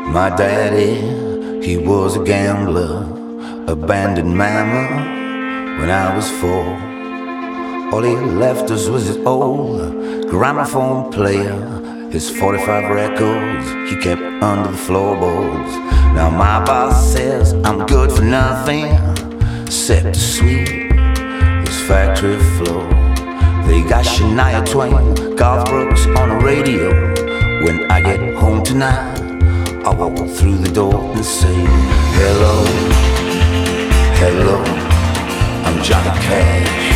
My daddy, he was a gambler, abandoned mama when I was 4. All he left us was his old gramophone player, his 45 records he kept under the floorboards. Now my boss says I'm good for nothing except to sweep this factory floor. They got Shania Twain, Garth Brooks on the radio. When I get home tonight, I walk through the door and say, hello, hello, I'm Johnny Cash.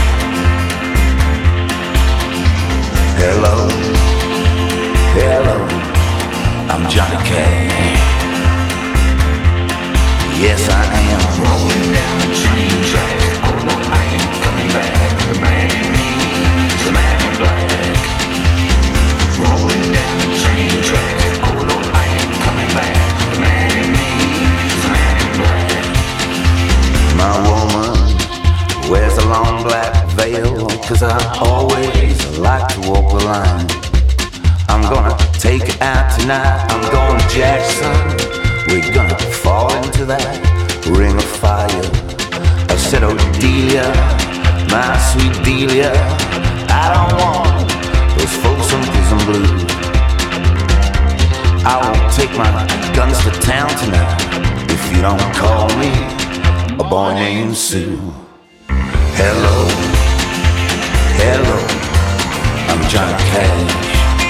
Hello, hello, I'm Johnny Cash. Yes, I am. Rolling down the train track. Oh no, I ain't coming back. The man in me is the man in black. Rolling down the train track. Oh no, I ain't coming back. The man in me is the man in black. My woman wears a long black veil, 'cause I always like to walk the line. I'm gonna take it out tonight. I'm going to Jackson. We're gonna fall into that ring of fire. I said, oh Delia, my sweet Delia, I don't want those folks on prison blues. I won't take my guns to town tonight if you don't call me a boy named Sue. Hello, hello, I'm Johnny Cash.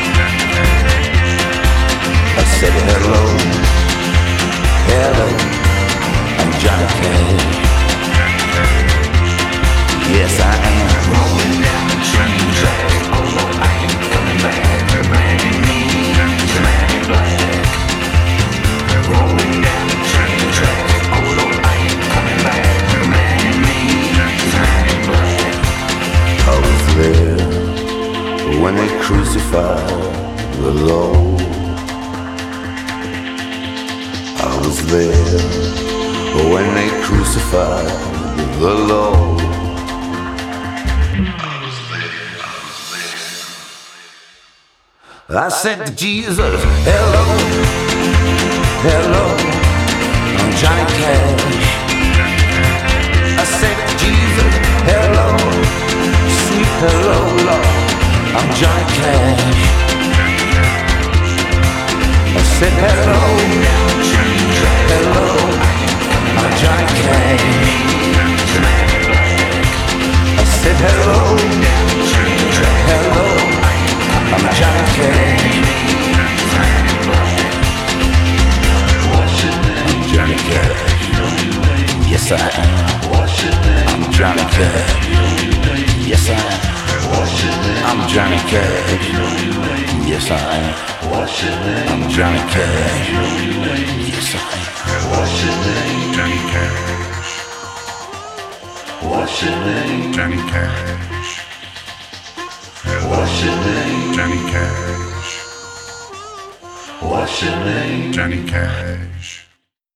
I said hello, hello, I'm Johnny Cash. Yes, I am. Rolling down the train track. Oh no, I ain't coming back. The man in me is the man in black. Rolling down the train track. Oh no, I ain't coming back. The man in me is the man in black. I was there when they crucified the Lord. I was there when they crucified the Lord. I said to Jesus, hello, hello, I'm Johnny Cash. I said to Jesus, hello, sweet hello, Lord, I'm Johnny Cash. I said hello, hello, I'm Johnny Cash. I said hello, hello, I'm Johnny Cash. I'm Johnny Cash. Yes, I am. I'm Johnny Cash. Yes, I am. I'm Johnny Cash. Yes, I am. I'm Johnny Cash. Yes, I am. What's your name? Johnny Cash. What's your name? Johnny Cash. What's your name? Johnny Cash. What's your name? Johnny Cash.